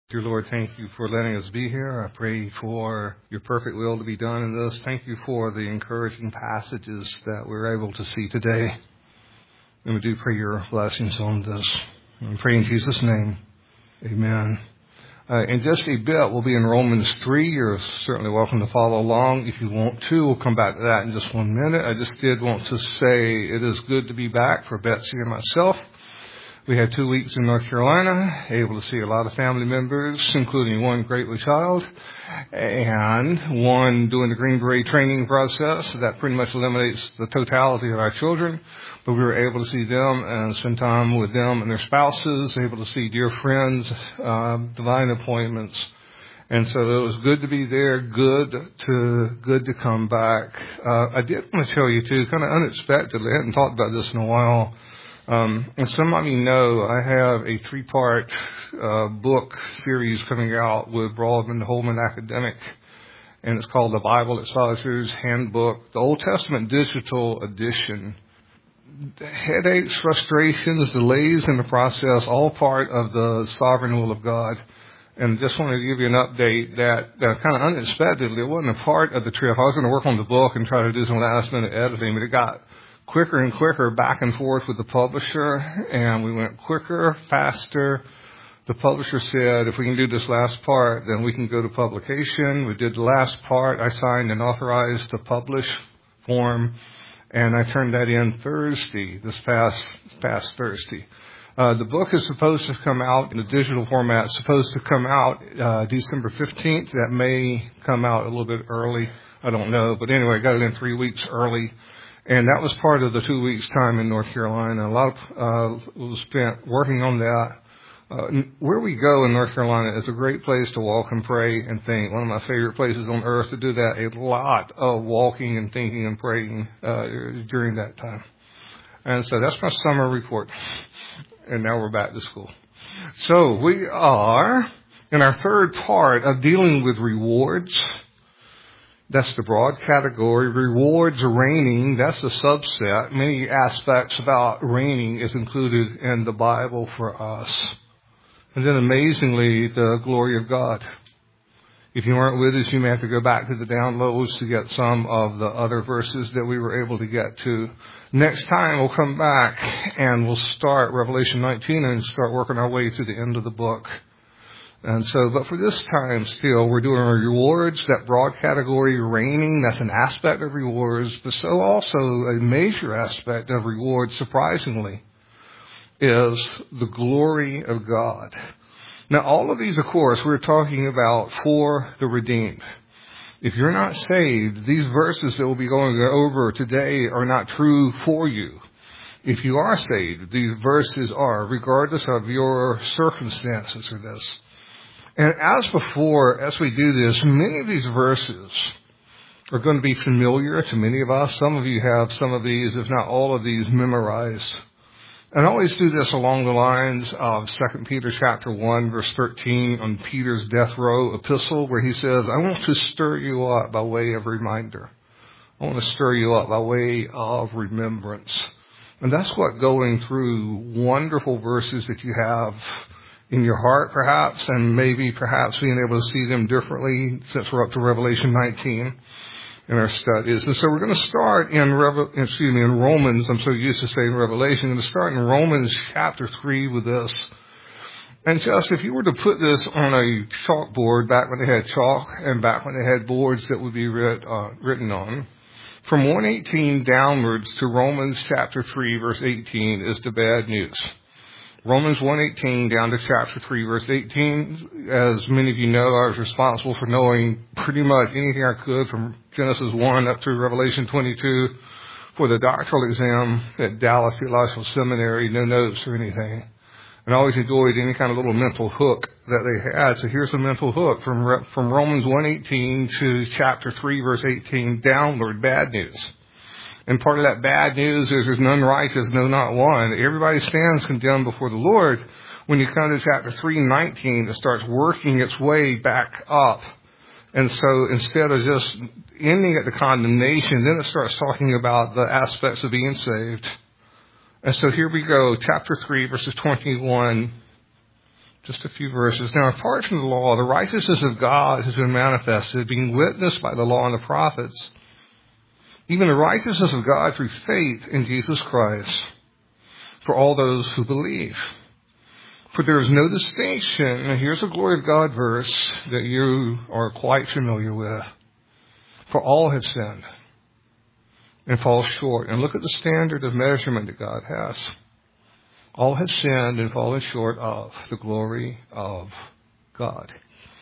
Dear Lord, thank you for letting us be here. I pray for your perfect will to be done in this. Thank you for the encouraging passages that we're able to see today. And we do pray your blessings on this. And we pray in Jesus' name. Amen. In just a bit, we'll be in Romans 3. You're certainly welcome to follow along if you want to. We'll come back to that in just 1 minute. I just did want to say it is good to be back for Betsy and myself. We had 2 weeks in North Carolina, able to see a lot of family members, including one great child, and one doing the Green Beret training process. That pretty much eliminates the totality of our children. But we were able to see them and spend time with them and their spouses, able to see dear friends, divine appointments. And so it was good to be there, good to come back. I did want to tell you, too, kind of unexpectedly, I hadn't talked about this in a while. And some of you know I have a 3-part book series coming out with Broadman Holman Academic, and it's called The Bible Expositor's Handbook, the Old Testament Digital Edition. Headaches, frustrations, delays in the process, all part of the sovereign will of God. And just wanted to give you an update that kind of unexpectedly, it wasn't a part of the trip. I was going to work on the book and try to do some last-minute editing, but it got quicker and quicker back and forth with the publisher, and we went quicker, faster. The publisher said, if we can do this last part, then we can go to publication. We did the last part. I signed an authorized to publish form, and I turned that in Thursday, this past Thursday. The book is supposed to come out in the digital format. It's supposed to come out December 15th. That may come out a little bit early. I don't know. But anyway, I got it in 3 weeks early. And that was part of the 2 weeks' time in North Carolina. A lot was spent working on that. Where we go in North Carolina is a great place to walk and pray and think. One of my favorite places on earth to do that. A lot of walking and thinking and praying during that time. And so that's my summer report. And now we're back to school. So we are in our third part of dealing with rewards. That's the broad category. Rewards reigning, that's the subset. Many aspects about reigning is included in the Bible for us. And then amazingly, the glory of God. If you weren't with us, you may have to go back to the downloads to get some of the other verses that we were able to get to. Next time we'll come back and we'll start Revelation 19 and start working our way through the end of the book. And so, but for this time still, we're doing rewards, that broad category, reigning, that's an aspect of rewards, but so also a major aspect of rewards, surprisingly, is the glory of God. Now, all of these, of course, we're talking about for the redeemed. If you're not saved, these verses that we'll be going over today are not true for you. If you are saved, these verses are, regardless of your circumstances or this. And as before, as we do this, many of these verses are going to be familiar to many of us. Some of you have some of these, if not all of these, memorized. And I always do this along the lines of 2 Peter chapter 1, verse 13 on Peter's death row epistle, where he says, I want to stir you up by way of reminder. I want to stir you up by way of remembrance. And that's what going through wonderful verses that you have in your heart, perhaps, and maybe perhaps being able to see them differently since we're up to Revelation 19 in our studies. And so we're going to start in Romans. I'm so used to saying Revelation. I'm going to start in Romans chapter 3 with this. And just if you were to put this on a chalkboard back when they had chalk and back when they had boards that would be written on, from 1:18 downwards to Romans chapter 3, verse 18 is the bad news. Romans 1:18 down to chapter 3, verse 18. As many of you know, I was responsible for knowing pretty much anything I could from Genesis 1 up to Revelation 22 for the doctoral exam at Dallas Theological Seminary. No notes or anything. And I always enjoyed any kind of little mental hook that they had. So here's a mental hook from Romans 1:18 to chapter 3, verse 18 downward, bad news. And part of that bad news is there's none righteous, no, not one. Everybody stands condemned before the Lord. When you come to chapter 3:19, it starts working its way back up. And so instead of just ending at the condemnation, then it starts talking about the aspects of being saved. And so here we go, chapter 3, verses 21 Just a few verses. Now, apart from the law, the righteousness of God has been manifested, being witnessed by the law and the prophets, even the righteousness of God through faith in Jesus Christ for all those who believe. For there is no distinction, and here's a glory of God verse that you are quite familiar with. For all have sinned and fall short. And look at the standard of measurement that God has. All have sinned and fallen short of the glory of God.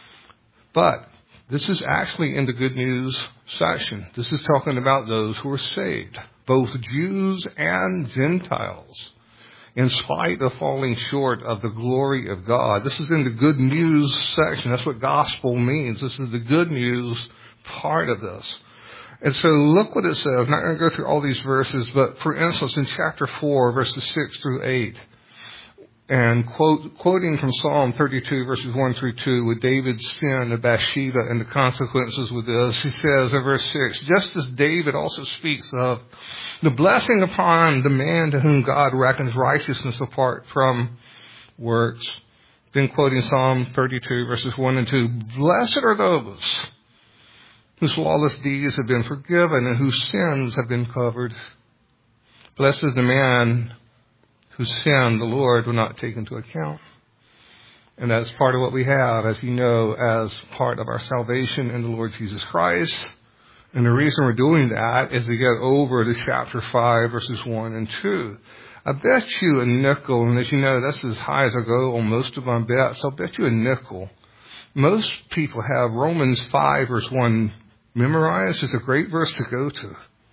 But this is actually in the good news section. This is talking about those who are saved, both Jews and Gentiles, in spite of falling short of the glory of God. This is in the good news section. That's what gospel means. This is the good news part of this. And so look what it says. I'm not going to go through all these verses, but for instance, in chapter 4, verses 6 through 8, and quoting from Psalm 32, verses 1 through 2, with David's sin of Bathsheba and the consequences with this, he says in verse 6, just as David also speaks of the blessing upon the man to whom God reckons righteousness apart from works. Then quoting Psalm 32, verses 1 and 2, blessed are those whose lawless deeds have been forgiven and whose sins have been covered. Blessed is the man whose sin the Lord will not take into account. And that's part of what we have, as you know, as part of our salvation in the Lord Jesus Christ. And the reason we're doing that is to get over to chapter 5, verses 1 and 2. I bet you a nickel, and as you know, that's as high as I go on most of my bets. I'll bet you a nickel. Most people have Romans 5, verse 1 memorized. It's a great verse to go to.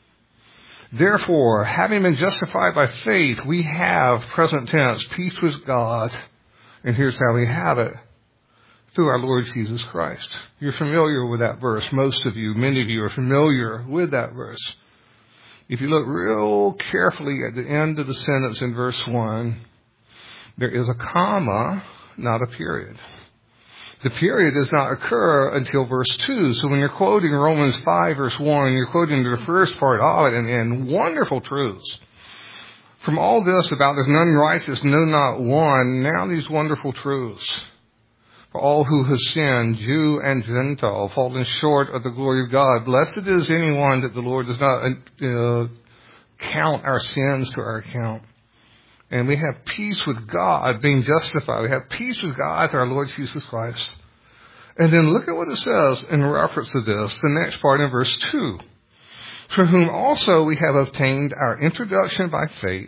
Therefore, having been justified by faith, we have, present tense, peace with God. And here's how we have it. Through our Lord Jesus Christ. You're familiar with that verse. Most of you, many of you are familiar with that verse. If you look real carefully at the end of the sentence in verse 1, there is a comma, not a period. The period does not occur until verse 2. So when you're quoting Romans 5, verse 1, you're quoting the first part of it and wonderful truths. From all this about there's none righteous, no, not one, now these wonderful truths. For all who have sinned, Jew and Gentile, fallen short of the glory of God. Blessed is anyone that the Lord does not count our sins to our account. And we have peace with God, being justified. We have peace with God through our Lord Jesus Christ. And then look at what it says in reference to this, the next part in verse 2. For whom also we have obtained our introduction by faith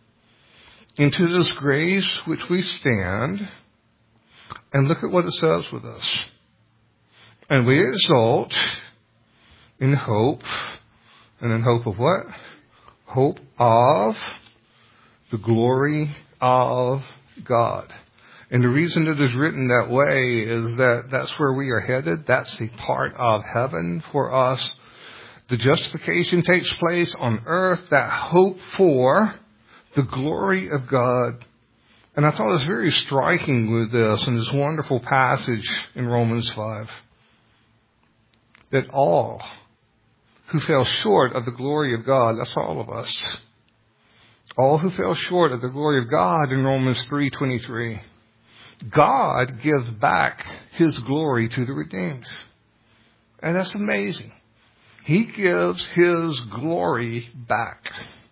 into this grace which we stand. And look at what it says with us. And we exult in hope. And in hope of what? Hope of the glory of God. And the reason it is written that way is that that's where we are headed. That's the part of heaven for us. The justification takes place on earth, that hope for the glory of God. And I thought it was very striking with this in this wonderful passage in Romans 5. That all who fell short of the glory of God, that's all of us. All who fell short of the glory of God in Romans 3:23. God gives back His glory to the redeemed. And that's amazing. He gives His glory back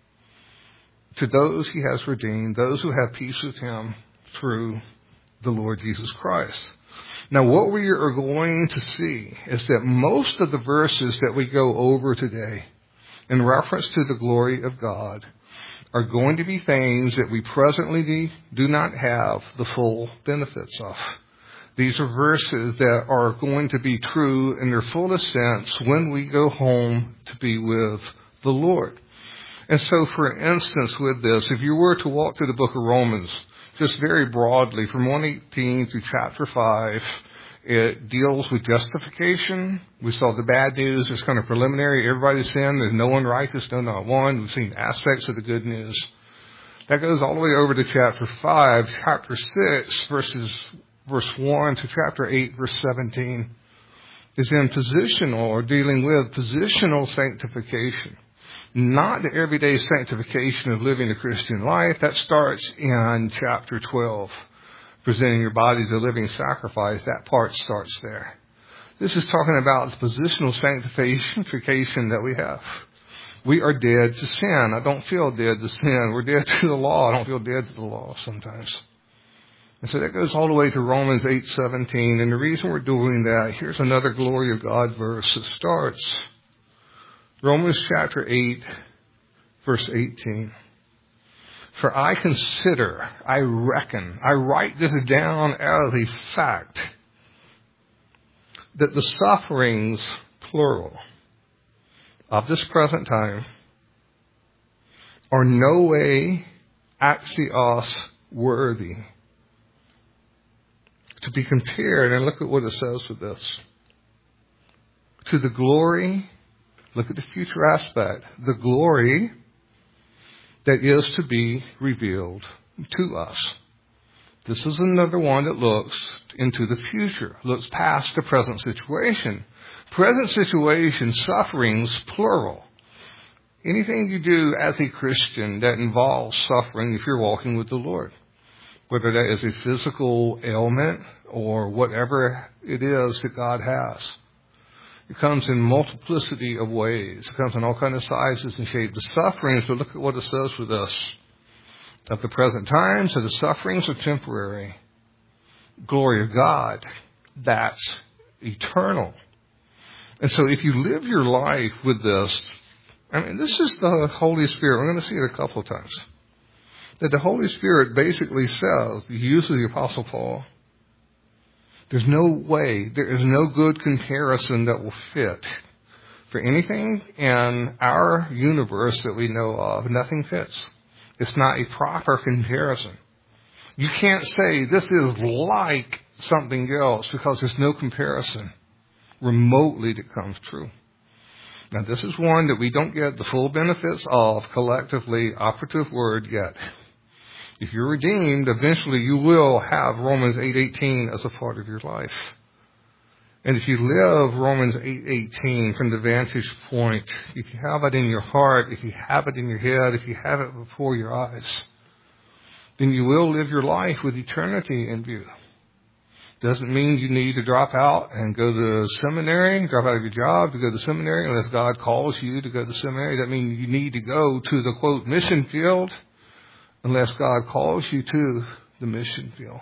to those He has redeemed, those who have peace with Him through the Lord Jesus Christ. Now, what we are going to see is that most of the verses that we go over today in reference to the glory of God are going to be things that we presently do not have the full benefits of. These are verses that are going to be true in their fullest sense when we go home to be with the Lord. And so, for instance, with this, if you were to walk through the book of Romans, just very broadly, from 1:18 through chapter 5, it deals with justification. We saw the bad news. It's kind of preliminary. Everybody's sinned. There's no one righteous, no, not one. We've seen aspects of the good news. That goes all the way over to chapter 5, chapter 6, verse 1 to chapter 8, verse 17, is in positional, or dealing with positional sanctification. Not the everyday sanctification of living the Christian life. That starts in chapter 12, presenting your body as a living sacrifice, that part starts there. This is talking about the positional sanctification that we have. We are dead to sin. I don't feel dead to sin. We're dead to the law. I don't feel dead to the law sometimes. And so that goes all the way to Romans 8:17. And the reason we're doing that, here's another glory of God verse that starts. Romans chapter 8, verse 18. For I consider, I reckon, I write this down as a fact, that the sufferings, plural, of this present time are no way axios worthy to be compared, and look at what it says with this, to the glory, look at the future aspect, the glory that is to be revealed to us. This is another one that looks into the future, looks past the present situation. Present situation, sufferings, plural. Anything you do as a Christian that involves suffering if you're walking with the Lord, whether that is a physical ailment or whatever it is that God has. It comes in multiplicity of ways. It comes in all kinds of sizes and shapes. The sufferings, but look at what it says with us. Of the present time, so the sufferings are temporary. Glory of God, that's eternal. And so if you live your life with this, I mean, this is the Holy Spirit. We're going to see it a couple of times. That the Holy Spirit basically says, he uses the Apostle Paul, there's no way, there is no good comparison that will fit. For anything in our universe that we know of, nothing fits. It's not a proper comparison. You can't say this is like something else because there's no comparison remotely that comes true. Now, this is one that we don't get the full benefits of collectively, operative word yet. If you're redeemed, eventually you will have Romans 8:18 as a part of your life. And if you live Romans 8:18 from the vantage point, if you have it in your heart, if you have it in your head, if you have it before your eyes, then you will live your life with eternity in view. Doesn't mean you need to drop out and go to seminary, drop out of your job to go to seminary unless God calls you to go to seminary. That means you need to go to the, quote, mission field unless God calls you to the mission field.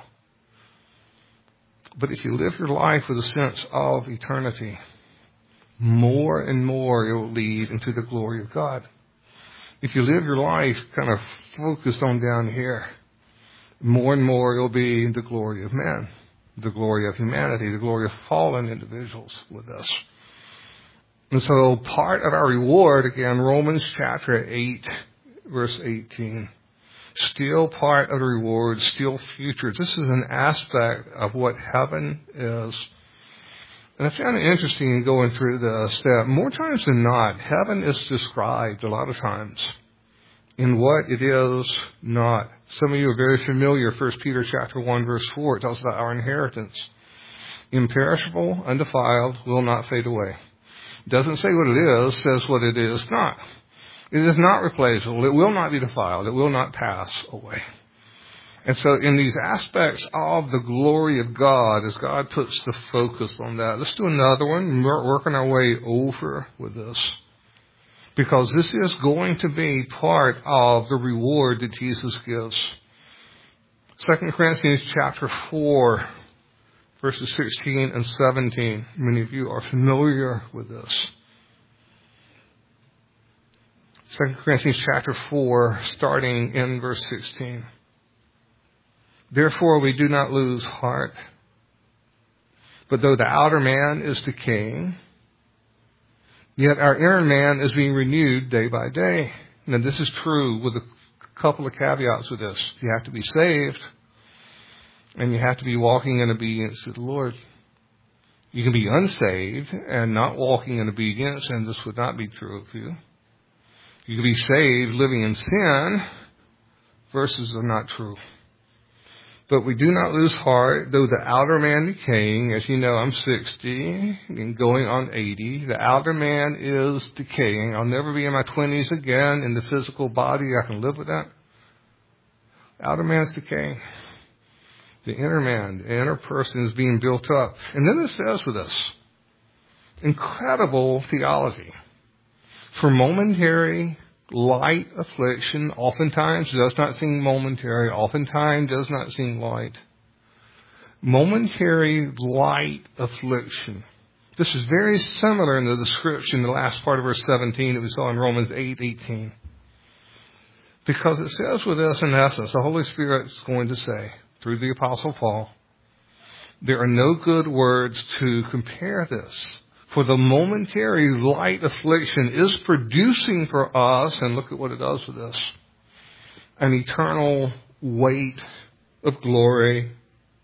But if you live your life with a sense of eternity, more and more it will lead into the glory of God. If you live your life kind of focused on down here, more and more it will be the glory of man, the glory of humanity, the glory of fallen individuals with us. And so part of our reward, again, Romans chapter 8, verse 18. Still part of the reward, still future. This is an aspect of what heaven is. And I found it interesting in going through this that more times than not, heaven is described a lot of times in what it is not. Some of you are very familiar, 1 Peter chapter 1, verse 4. It tells about our inheritance. Imperishable, undefiled, will not fade away. It doesn't say what it is, says what it is not. It is not replaceable. It will not be defiled. It will not pass away. And so in these aspects of the glory of God, as God puts the focus on that, let's do another one. We're working our way over with this. Because this is going to be part of the reward that Jesus gives. 2 Corinthians chapter 4, verses 16 and 17. Many of you are familiar with this. 2 Corinthians chapter 4, starting in verse 16. Therefore we do not lose heart, but though the outer man is decaying, yet our inner man is being renewed day by day. Now this is true with a couple of caveats with this. You have to be saved, and you have to be walking in obedience to the Lord. You can be unsaved and not walking in obedience, and this would not be true of you. You can be saved living in sin. Verses are not true. But we do not lose heart, though the outer man decaying. As you know, I'm 60 and going on 80. The outer man is decaying. I'll never be in my 20s again in the physical body. I can live with that. The outer man's decaying. The inner man, the inner person is being built up. And then it says with us, incredible theology. For momentary light affliction, oftentimes does not seem momentary, oftentimes does not seem light. Momentary light affliction. This is very similar in the description, the last part of verse 17 that we saw in Romans 8:18. Because it says with us, in essence, the Holy Spirit is going to say, through the Apostle Paul, there are no good words to compare this. For the momentary light affliction is producing for us, and look at what it does with us, an eternal weight of glory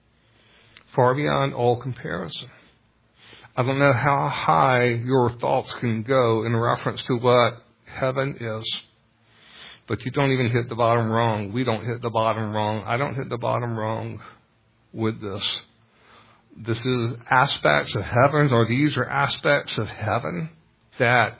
far beyond all comparison. I don't know how high your thoughts can go in reference to what heaven is, but you don't even hit the bottom rung. We don't hit the bottom rung. I don't hit the bottom rung with this. This is aspects of heaven, or these are aspects of heaven that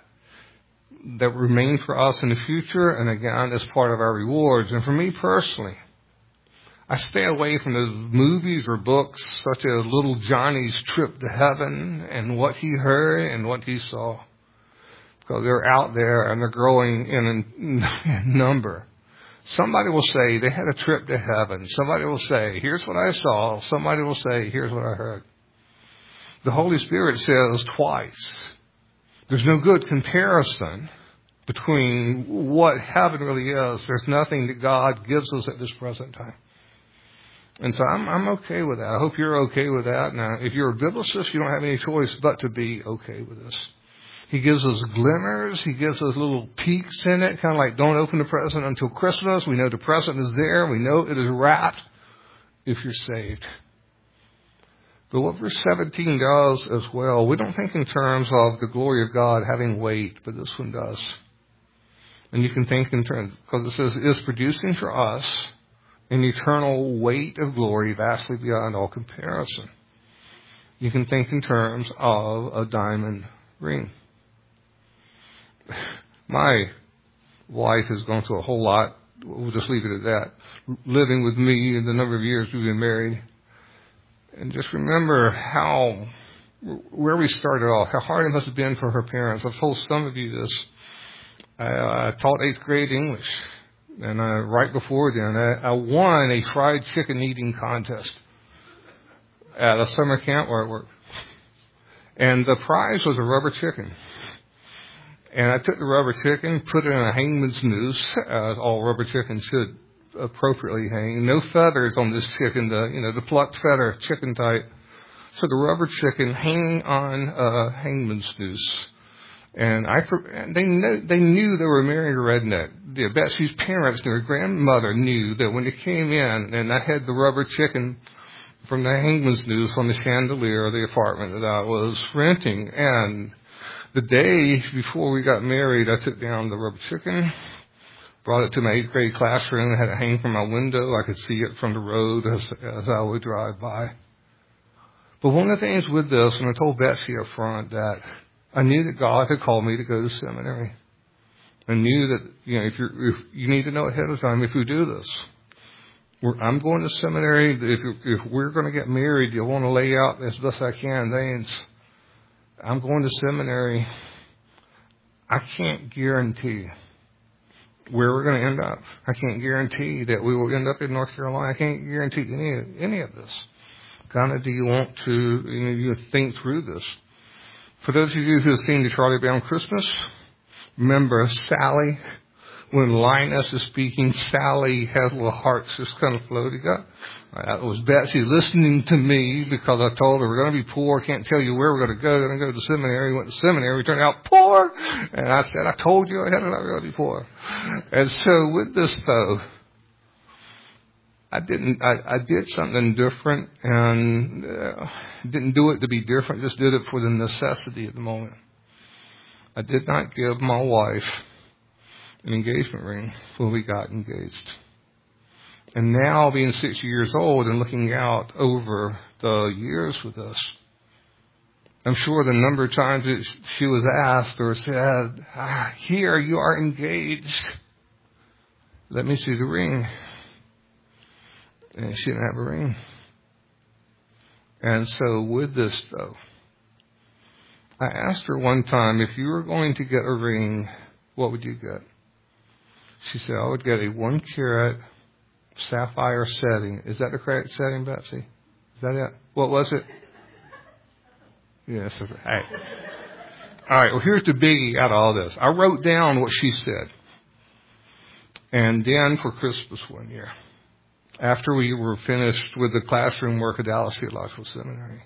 remain for us in the future, and again, as part of our rewards. And for me personally, I stay away from those movies or books such as Little Johnny's Trip to Heaven and what he heard and what he saw. Because they're out there and they're growing in number. Somebody will say they had a trip to heaven. Somebody will say, here's what I saw. Somebody will say, here's what I heard. The Holy Spirit says twice, there's no good comparison between what heaven really is. There's nothing that God gives us at this present time. And so I'm okay with that. I hope you're okay with that. Now, if you're a biblicist, you don't have any choice but to be okay with this. He gives us glimmers. He gives us little peeks in it, kind of like don't open the present until Christmas. We know the present is there. We know it is wrapped if you're saved. But what verse 17 does as well, we don't think in terms of the glory of God having weight, but this one does. And you can think in terms, because it says, is producing for us an eternal weight of glory vastly beyond all comparison. You can think in terms of a diamond ring. My wife has gone through a whole lot. We'll just leave it at that. Living with me in the number of years we've been married. And just remember where we started off, how hard it must have been for her parents. I've told some of you this. I taught 8th grade English. And right before then, I won a fried chicken eating contest at a summer camp where I worked. And the prize was a rubber chicken. And I took the rubber chicken, put it in a hangman's noose, as all rubber chickens should appropriately hang. No feathers on this chicken, the plucked feather, chicken type. So the rubber chicken hanging on a hangman's noose. And they knew they were marrying a redneck. Betsy's parents, their grandmother, knew that when they came in, and I had the rubber chicken from the hangman's noose on the chandelier of the apartment that I was renting. And the day before we got married, I took down the rubber chicken, brought it to my 8th grade classroom, had it hang from my window. I could see it from the road as I would drive by. But one of the things with this, and I told Betsy up front that I knew that God had called me to go to seminary. I knew that, if you need to know ahead of time if you do this. I'm going to seminary. If we're going to get married, you'll want to lay out as best I can things. I'm going to seminary. I can't guarantee where we're going to end up. I can't guarantee that we will end up in North Carolina. I can't guarantee any of this. Kind of do you want to you think through this? For those of you who have seen the Charlie Brown Christmas, remember Sally. When Linus is speaking, Sally has little hearts just kind of floating up. That was Betsy listening to me because I told her we're going to be poor. Can't tell you where we're going to go. We're going to go to seminary. We went to seminary. We turned out poor. And I said, I told you ahead of time we're going to be poor. And so with this, though, I did something different and didn't do it to be different. Just did it for the necessity of the moment. I did not give my wife an engagement ring when we got engaged. And now, being 60 years old and looking out over the years with us, I'm sure the number of times that she was asked or said, here, you are engaged. Let me see the ring. And she didn't have a ring. And so with this, though, I asked her one time, if you were going to get a ring, what would you get? She said, I would get a 1 carat sapphire setting. Is that the correct setting, Betsy? Is that it? What was it? Yes. Hey. All right, well, here's the biggie out of all this. I wrote down what she said. And then for Christmas one year, after we were finished with the classroom work at Dallas Theological Seminary,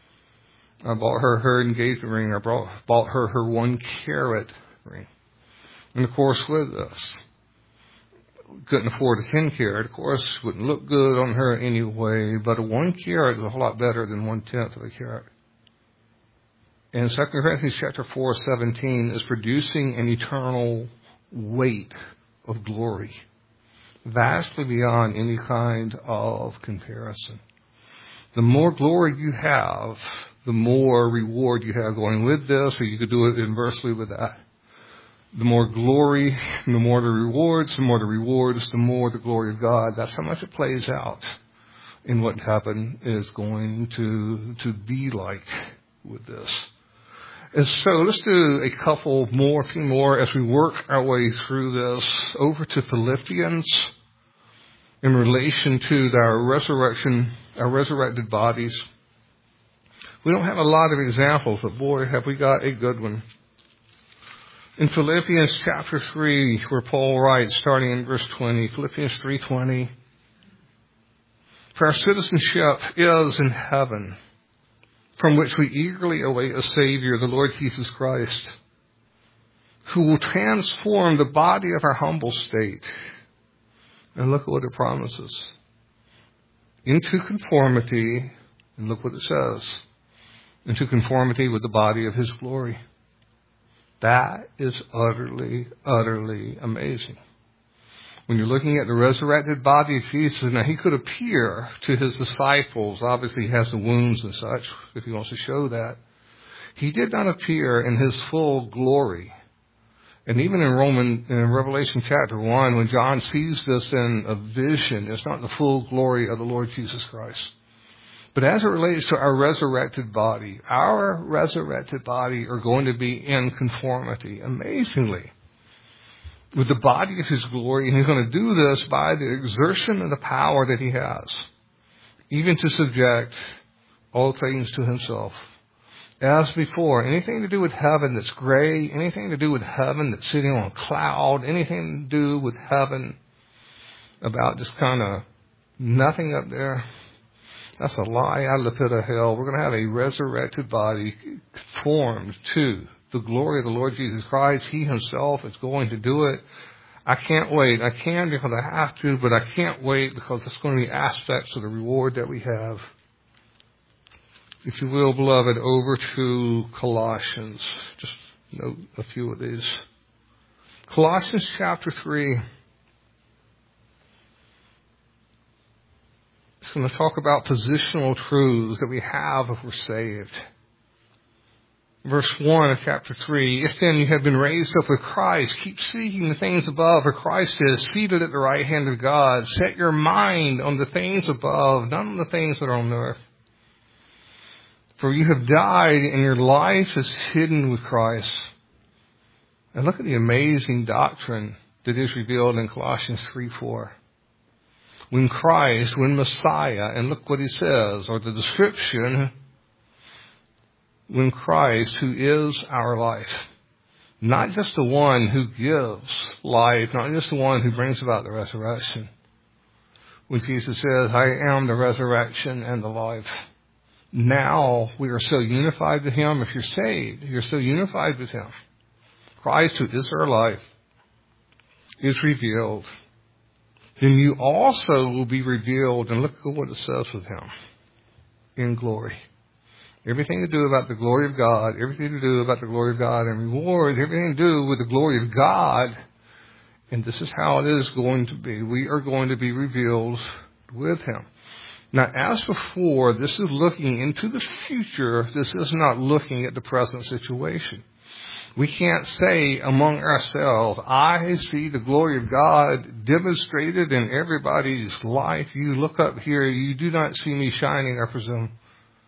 I bought her engagement ring. I bought her 1 carat ring. And of course, with this, couldn't afford a 10 carat. Of course, wouldn't look good on her anyway, but a 1 carat is a whole lot better than 1/10 of a carat. And 2 Corinthians chapter 4:17 is producing an eternal weight of glory, vastly beyond any kind of comparison. The more glory you have, the more reward you have going with this, or you could do it inversely with that. The more glory, the more the rewards, the more the rewards, the more the glory of God. That's how much it plays out in what heaven is going to be like with this. And so let's do a few more as we work our way through this. Over to Philippians in relation to our resurrection, our resurrected bodies. We don't have a lot of examples, but boy, have we got a good one. In Philippians chapter 3, where Paul writes, starting in verse 20, Philippians 3:20, for our citizenship is in heaven, from which we eagerly await a Savior, the Lord Jesus Christ, who will transform the body of our humble state. And look at what it promises. Into conformity, and look what it says, into conformity with the body of His glory. That is utterly, utterly amazing. When you're looking at the resurrected body of Jesus, now He could appear to His disciples. Obviously, He has the wounds and such, if He wants to show that. He did not appear in His full glory. And even in Revelation chapter 1, when John sees this in a vision, it's not the full glory of the Lord Jesus Christ. But as it relates to our resurrected body are going to be in conformity, amazingly, with the body of His glory. And He's going to do this by the exertion of the power that He has, even to subject all things to Himself. As before, anything to do with heaven that's gray, anything to do with heaven that's sitting on a cloud, anything to do with heaven about just kind of nothing up there, that's a lie out of the pit of hell. We're going to have a resurrected body conformed to the glory of the Lord Jesus Christ. He Himself is going to do it. I can't wait. I can because I have to, but I can't wait because it's going to be aspects of the reward that we have. If you will, beloved, over to Colossians. Just note a few of these. Colossians chapter 3. It's going to talk about positional truths that we have if we're saved. Verse 1 of chapter 3, if then you have been raised up with Christ, keep seeking the things above, where Christ is seated at the right hand of God. Set your mind on the things above, not on the things that are on the earth. For you have died, and your life is hidden with Christ. And look at the amazing doctrine that is revealed in Colossians 3:4. When Christ, when Messiah, and look what he says, or the description, when Christ, who is our life, not just the one who gives life, not just the one who brings about the resurrection. When Jesus says, I am the resurrection and the life. Now we are so unified with Him. If you're saved, you're so unified with Him. Christ, who is our life, is revealed. Then you also will be revealed, and look at what it says with Him, in glory. Everything to do about the glory of God, everything to do about the glory of God and rewards, everything to do with the glory of God. And this is how it is going to be. We are going to be revealed with Him. Now, as before, this is looking into the future. This is not looking at the present situation. We can't say among ourselves, I see the glory of God demonstrated in everybody's life. You look up here, you do not see me shining, I presume.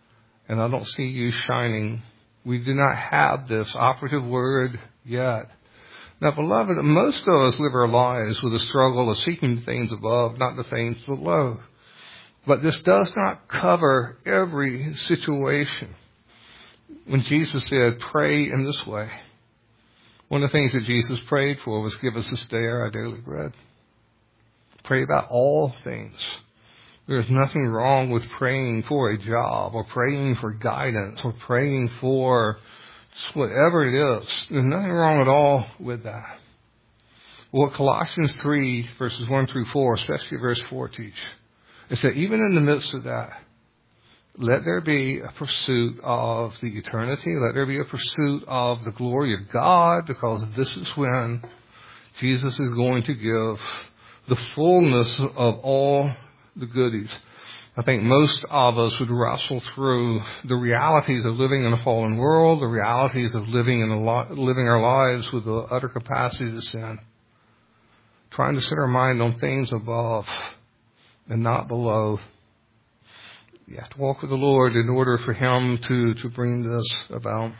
And I don't see you shining. We do not have this operative word yet. Now, beloved, most of us live our lives with a struggle of seeking the things above, not the things below. But this does not cover every situation. When Jesus said, pray in this way, one of the things that Jesus prayed for was, give us this day our daily bread. Pray about all things. There's nothing wrong with praying for a job or praying for guidance or praying for whatever it is. There's nothing wrong at all with that. What Colossians 3, verses 1 through 4, especially verse 4, teach is that even in the midst of that, let there be a pursuit of the eternity. Let there be a pursuit of the glory of God, because this is when Jesus is going to give the fullness of all the goodies. I think most of us would wrestle through the realities of living in a fallen world, the realities of living our lives with the utter capacity to sin, trying to set our mind on things above and not below. You have to walk with the Lord in order for Him to bring this about.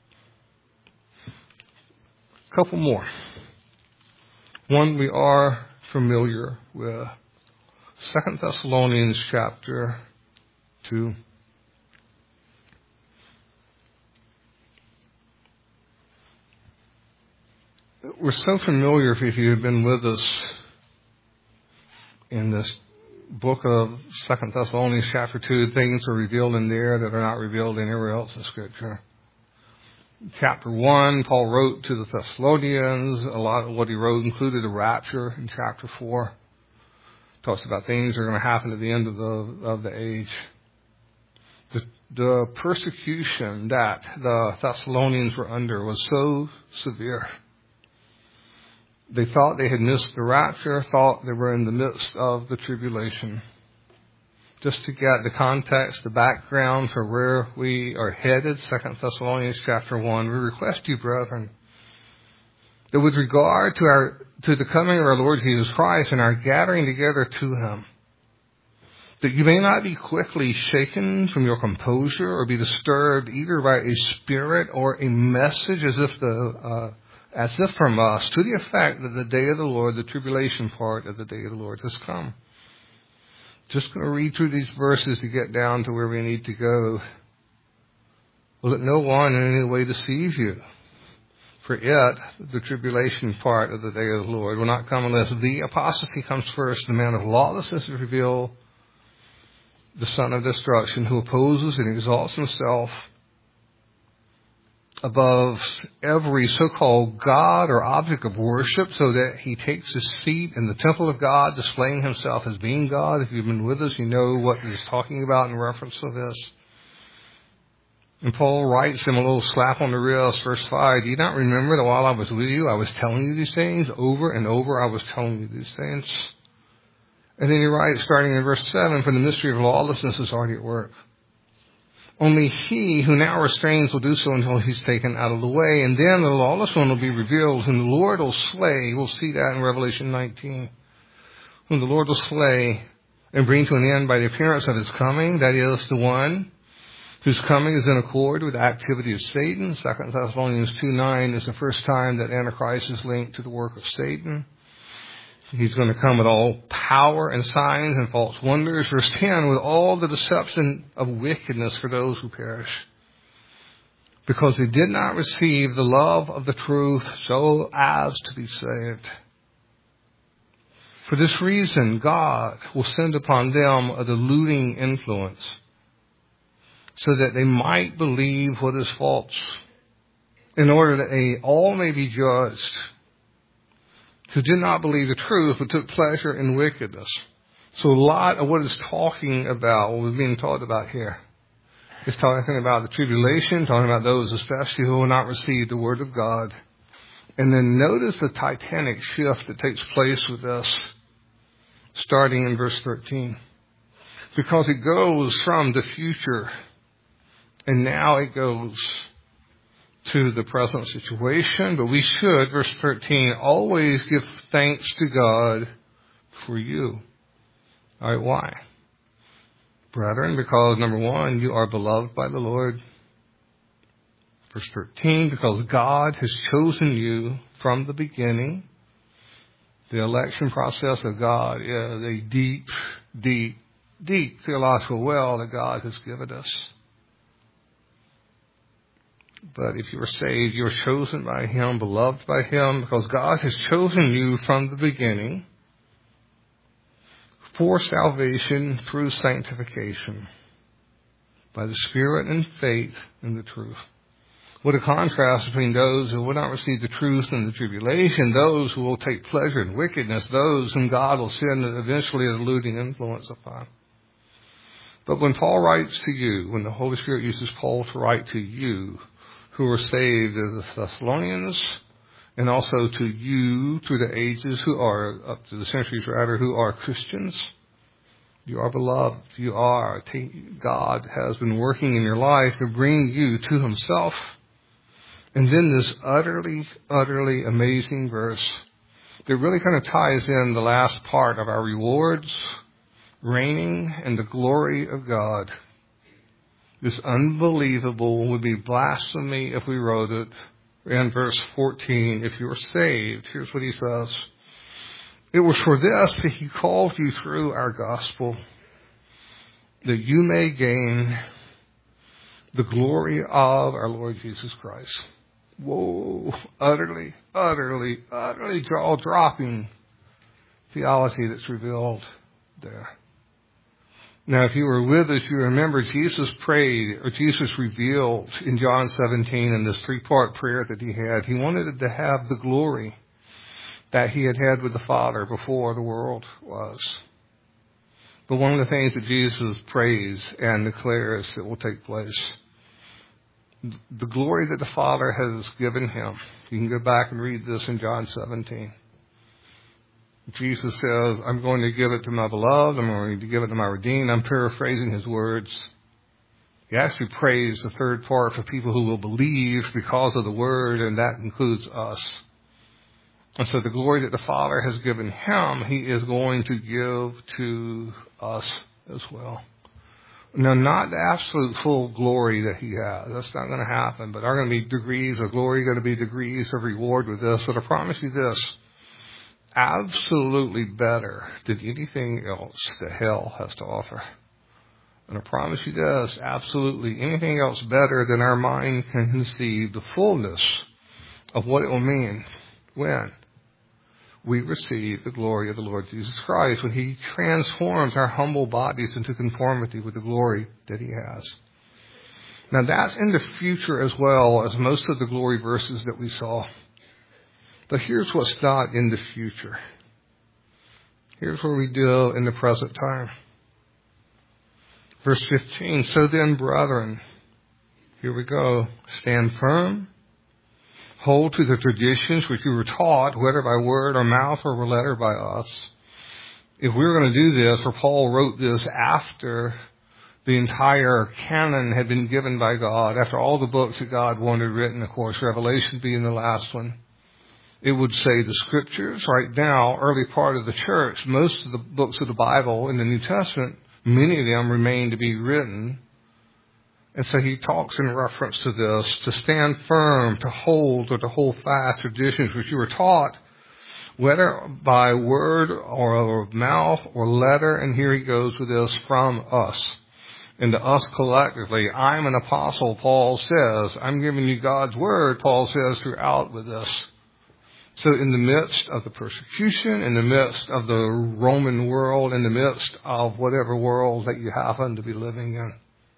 A couple more. One we are familiar with. 2 Thessalonians chapter 2. We're so familiar, if you have been with us in this book of 2 Thessalonians chapter 2, things are revealed in there that are not revealed anywhere else in Scripture. Chapter 1, Paul wrote to the Thessalonians. A lot of what he wrote included the rapture in chapter 4. Talks about things that are going to happen at the end of the age. The persecution that the Thessalonians were under was so severe. They thought they had missed the rapture, thought they were in the midst of the tribulation. Just to get the context, the background for where we are headed, 2 Thessalonians chapter 1, we request you, brethren, that with regard to the coming of our Lord Jesus Christ and our gathering together to Him, that you may not be quickly shaken from your composure or be disturbed either by a spirit or a message as if from us, to the effect that the day of the Lord, the tribulation part of the day of the Lord, has come. Just going to read through these verses to get down to where we need to go. Let no one in any way deceive you. For it, the tribulation part of the day of the Lord, will not come unless the apostasy comes first, the man of lawlessness is revealed, the son of destruction, who opposes and exalts himself above every so-called God or object of worship, so that he takes his seat in the temple of God, displaying himself as being God. If you've been with us, you know what he's talking about in reference to this. And Paul writes him a little slap on the wrist, verse 5. Do you not remember that while I was with you, I was telling you these things? Over and over I was telling you these things. And then he writes, starting in verse 7, for the mystery of lawlessness is already at work. Only he who now restrains will do so until he's taken out of the way. And then the lawless one will be revealed, whom the Lord will slay. We'll see that in Revelation 19. Whom the Lord will slay and bring to an end by the appearance of his coming. That is, the one whose coming is in accord with the activity of Satan. 2 Thessalonians 2:9 is the first time that Antichrist is linked to the work of Satan. He's going to come with all power and signs and false wonders. Verse 10, with all the deception of wickedness for those who perish, because they did not receive the love of the truth so as to be saved. For this reason, God will send upon them a deluding influence, so that they might believe what is false, in order that they all may be judged, who did not believe the truth, but took pleasure in wickedness. So a lot of what it's talking about, what was being taught about here, is talking about the tribulation, talking about those especially who will not receive the word of God. And then notice the titanic shift that takes place with this, starting in verse 13. Because it goes from the future, and now it goes to the present situation. But we should, verse 13, always give thanks to God for you. All right, why? Brethren, because number 1, you are beloved by the Lord. Verse 13, because God has chosen you from the beginning. The election process of God is a deep, deep, deep theological well that God has given us. But if you are saved, you are chosen by Him, beloved by Him, because God has chosen you from the beginning for salvation through sanctification by the Spirit and faith in the truth. What a contrast between those who will not receive the truth in the tribulation, those who will take pleasure in wickedness, those whom God will send eventually a deluding influence upon. But when Paul writes to you, when the Holy Spirit uses Paul to write to you, who are saved as the Thessalonians, and also to you through the ages who are, up to the centuries rather, who are Christians, you are beloved. You are. God has been working in your life to bring you to Himself. And then this utterly, utterly amazing verse that really kind of ties in the last part of our rewards, reigning, and the glory of God. This unbelievable would be blasphemy if we wrote it. In verse 14, if you are saved, here's what he says. It was for this that He called you through our gospel, that you may gain the glory of our Lord Jesus Christ. Whoa, utterly, utterly, utterly jaw-dropping theology that's revealed there. Now, if you were with us, you remember Jesus prayed, or Jesus revealed in John 17 in this 3-part prayer that He had. He wanted to have the glory that He had had with the Father before the world was. But one of the things that Jesus prays and declares that will take place, the glory that the Father has given Him. You can go back and read this in John 17. Jesus says, I'm going to give it to my beloved. I'm going to give it to my redeemed. I'm paraphrasing His words. He actually prays the 3rd part for people who will believe because of the Word, and that includes us. And so the glory that the Father has given Him, He is going to give to us as well. Now, not the absolute full glory that He has. That's not going to happen. But are going to be degrees of glory, going to be degrees of reward with this. But I promise you this, absolutely better than anything else that hell has to offer. And I promise you this, absolutely anything else better than our mind can conceive the fullness of what it will mean when we receive the glory of the Lord Jesus Christ, when He transforms our humble bodies into conformity with the glory that He has. Now that's in the future as well as most of the glory verses that we saw. But here's what's not in the future. Here's where we deal in the present time. Verse 15, so then, brethren, here we go, stand firm. Hold to the traditions which you were taught, whether by word or mouth or letter by us. If we were going to do this, or Paul wrote this after the entire canon had been given by God, after all the books that God wanted written, of course, Revelation being the last one, it would say the Scriptures. Right now, early part of the church, most of the books of the Bible in the New Testament, many of them remain to be written. And so he talks in reference to this, to stand firm, to hold or to hold fast traditions which you were taught, whether by word or mouth or letter. And here he goes with this, from us. And to us collectively, I'm an apostle, Paul says. I'm giving you God's word, Paul says throughout with this. So in the midst of the persecution, in the midst of the Roman world, in the midst of whatever world that you happen to be living in,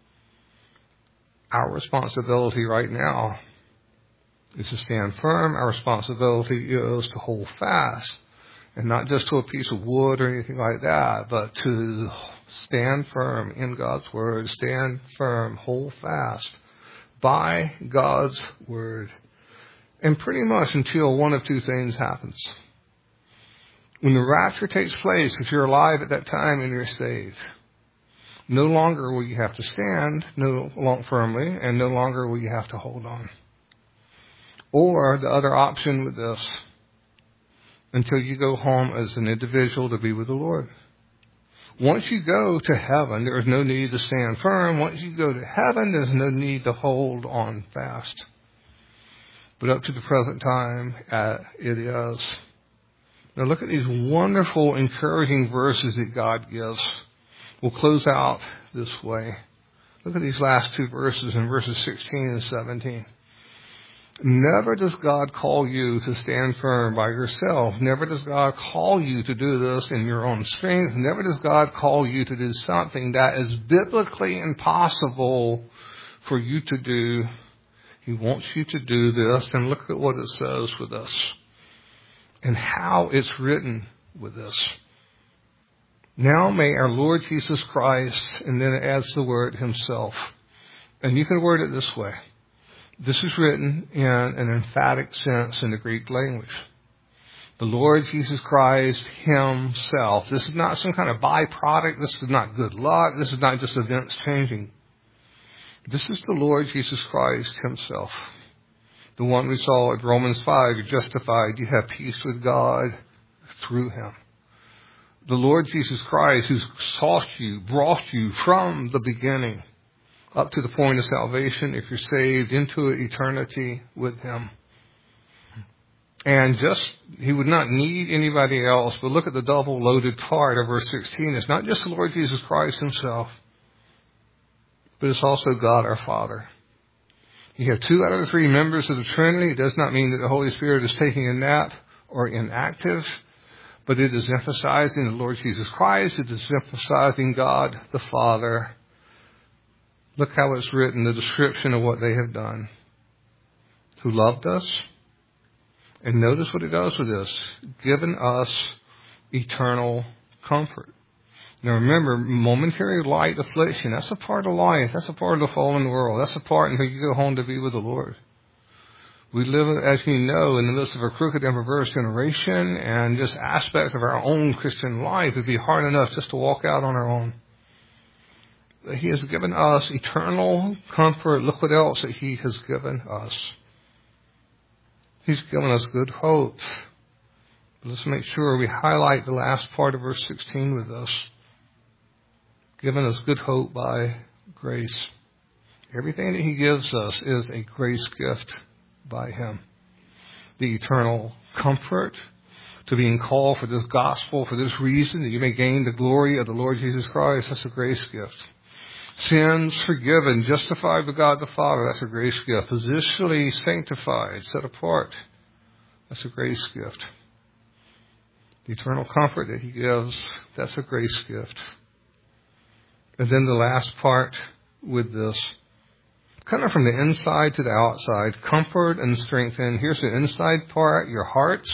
our responsibility right now is to stand firm. Our responsibility is to hold fast, and not just to a piece of wood or anything like that, but to stand firm in God's word, stand firm, hold fast by God's word. And pretty much until one of two things happens. When the rapture takes place, if you're alive at that time and you're saved, no longer will you have to stand firmly, and no longer will you have to hold on. Or the other option with this, until you go home as an individual to be with the Lord. Once you go to heaven, there is no need to stand firm. Once you go to heaven, there's no need to hold on fast. But up to the present time, it is. Now look at these wonderful, encouraging verses that God gives. We'll close out this way. Look at these last two verses in verses 16 and 17. Never does God call you to stand firm by yourself. Never does God call you to do this in your own strength. Never does God call you to do something that is biblically impossible for you to do. He wants you to do this. And look at what it says with us and how it's written with this. Now may our Lord Jesus Christ, and then it adds the word himself. And you can word it this way. This is written in an emphatic sense in the Greek language. The Lord Jesus Christ himself. This is not some kind of byproduct. This is not good luck. This is not just events changing. This is the Lord Jesus Christ himself. The one we saw at Romans 5. You're justified. You have peace with God through him. The Lord Jesus Christ who's sought you, brought you from the beginning up to the point of salvation, if you're saved, into eternity with him. And he would not need anybody else, but look at the double-loaded part of verse 16. It's not just the Lord Jesus Christ himself, but it's also God our Father. You have 2 out of the 3 members of the Trinity. It does not mean that the Holy Spirit is taking a nap or inactive, but it is emphasizing the Lord Jesus Christ. It is emphasizing God the Father. Look how it's written, the description of what they have done. Who loved us. And notice what it does with this. Given us eternal comfort. Now remember, momentary light affliction, that's a part of life. That's a part of the fallen world. That's a part until you go home to be with the Lord. We live, as you know, in the midst of a crooked and perverse generation, and just aspects of our own Christian life would be hard enough just to walk out on our own. He has given us eternal comfort. Look what else that he has given us. He's given us good hope. But let's make sure we highlight the last part of verse 16 with us. Given us good hope by grace. Everything that he gives us is a grace gift by him. The eternal comfort to being called for this gospel, for this reason, that you may gain the glory of the Lord Jesus Christ. That's a grace gift. Sins forgiven, justified by God the Father. That's a grace gift. Positionally sanctified, set apart. That's a grace gift. The eternal comfort that he gives, that's a grace gift. And then the last part with this, kind of from the inside to the outside, comfort and strengthen. Here's the inside part, your hearts.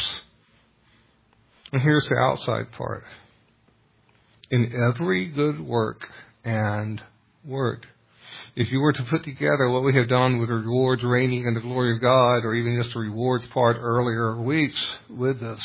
And here's the outside part. In every good work and word. If you were to put together what we have done with the rewards reigning in the glory of God, or even just the rewards part earlier weeks with this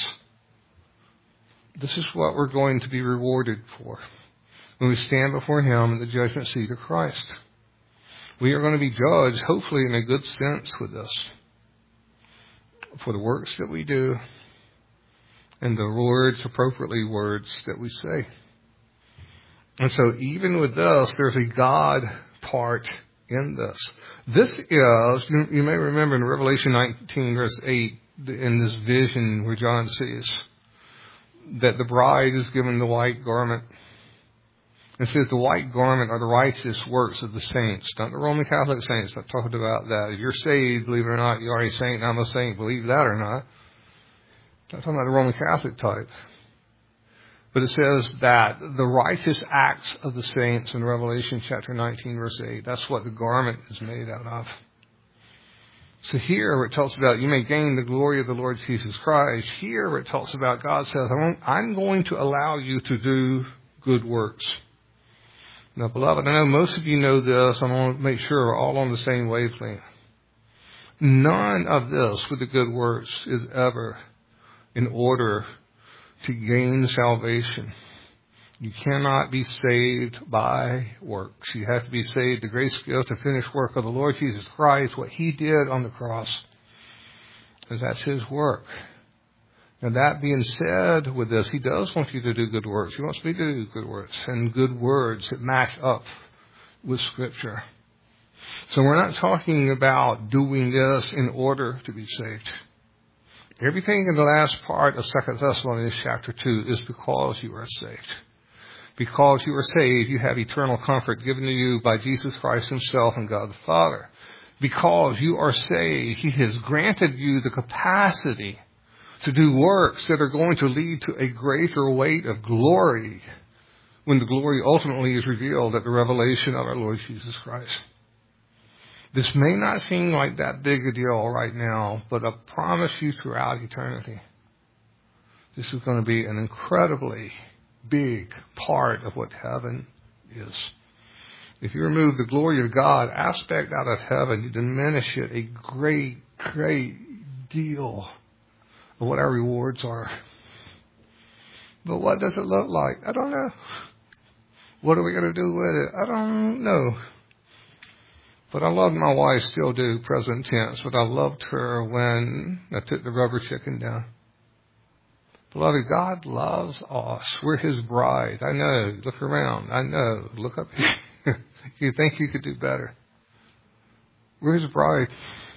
is what we're going to be rewarded for when we stand before him in the judgment seat of Christ. We are going to be judged, hopefully in a good sense with this, for the works that we do and the words, appropriately words that we say. And so even with this, there's a God part in this. This is, you may remember in Revelation 19, verse 8, in this vision where John sees that the bride is given the white garment. It says the white garment are the righteous works of the saints, not the Roman Catholic saints. I've talked about that. If you're saved, believe it or not, you are a saint, I'm a saint, believe that or not. I'm not talking about the Roman Catholic type. But it says that the righteous acts of the saints in Revelation chapter 19, verse 8, that's what the garment is made out of. So here it talks about you may gain the glory of the Lord Jesus Christ. Here it talks about God says, I'm going to allow you to do good works. Now, beloved, I know most of you know this. I want to make sure we're all on the same wavelength. None of this with the good works is ever in order to gain salvation. You cannot be saved by works. You have to be saved the grace gift, the finished work of the Lord Jesus Christ, what he did on the cross. Because that's his work. And that being said with this, he does want you to do good works. He wants me to do good works and good words that match up with Scripture. So we're not talking about doing this in order to be saved. Everything in the last part of 2 Thessalonians chapter 2 is because you are saved. Because you are saved, you have eternal comfort given to you by Jesus Christ himself and God the Father. Because you are saved, he has granted you the capacity to do works that are going to lead to a greater weight of glory when the glory ultimately is revealed at the revelation of our Lord Jesus Christ. This may not seem like that big a deal right now, but I promise you throughout eternity, this is going to be an incredibly big part of what heaven is. If you remove the glory of God aspect out of heaven, you diminish it a great, great deal of what our rewards are. But what does it look like? I don't know. What are we going to do with it? I don't know. But I love my wife, still do, present tense, but I loved her when I took the rubber chicken down. Beloved, God loves us. We're his bride. I know. Look around. I know. Look up here. You think you could do better. We're his bride.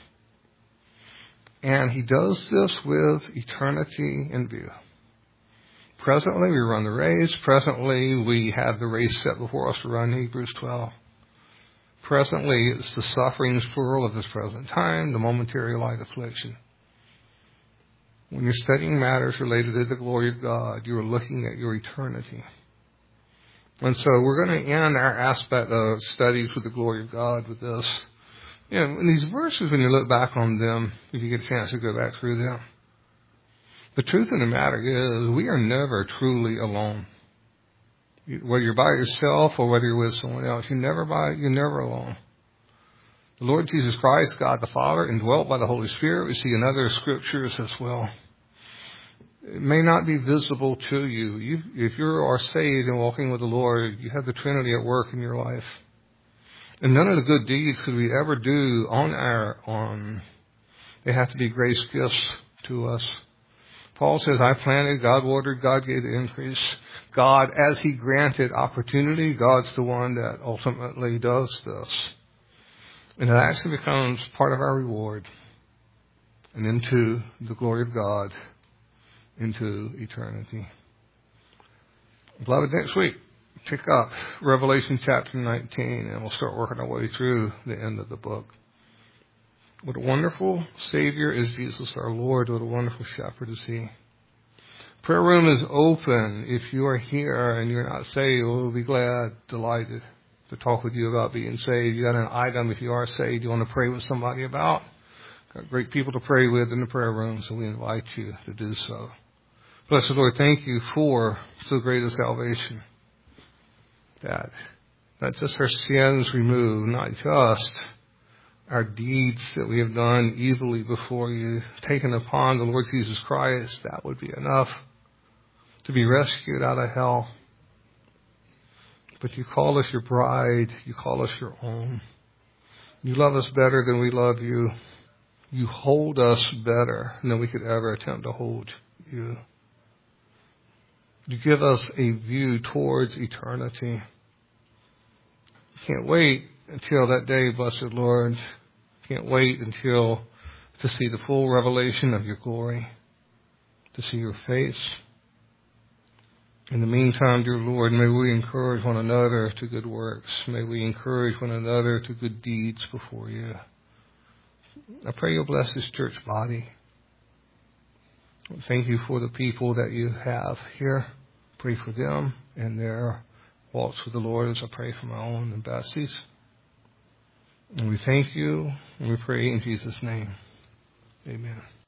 And he does this with eternity in view. Presently, we run the race. Presently, we have the race set before us to run, Hebrews 12. Presently, it's the sufferings, plural, of this present time, the momentary light affliction. When you're studying matters related to the glory of God, you are looking at your eternity. And so we're going to end our aspect of studies with the glory of God with this. You know, in these verses, when you look back on them, if you get a chance to go back through them, the truth of the matter is we are never truly alone. Whether you're by yourself or whether you're with someone else, you're never alone. The Lord Jesus Christ, God the Father, indwelt by the Holy Spirit, we see in other scriptures as well. It may not be visible to you. If you are saved and walking with the Lord, you have the Trinity at work in your life. And none of the good deeds could we ever do on our own. They have to be grace gifts to us. Paul says, I planted, God watered, God gave the increase. God, as he granted opportunity, God's the one that ultimately does this. And it actually becomes part of our reward and into the glory of God, into eternity. Beloved, next week, pick up Revelation chapter 19, and we'll start working our way through the end of the book. What a wonderful Savior is Jesus, our Lord. What a wonderful shepherd is he. Prayer room is open. If you are here and you're not saved, we'll be glad, delighted to talk with you about being saved. You got an item if you are saved you want to pray with somebody about. Got great people to pray with in the prayer room, so we invite you to do so. Blessed Lord, thank you for so great a salvation. That not just our sins removed, not just our deeds that we have done evilly before you, taken upon the Lord Jesus Christ, that would be enough to be rescued out of hell. But you call us your bride. You call us your own. You love us better than we love you. You hold us better than we could ever attempt to hold you. You give us a view towards eternity. Can't wait until that day, blessed Lord. Can't wait until to see the full revelation of your glory, to see your face. In the meantime, dear Lord, may we encourage one another to good works. May we encourage one another to good deeds before you. I pray you'll bless this church body. Thank you for the people that you have here. Pray for them and their walks with the Lord as I pray for my own and Bessie's. And we thank you and we pray in Jesus' name. Amen.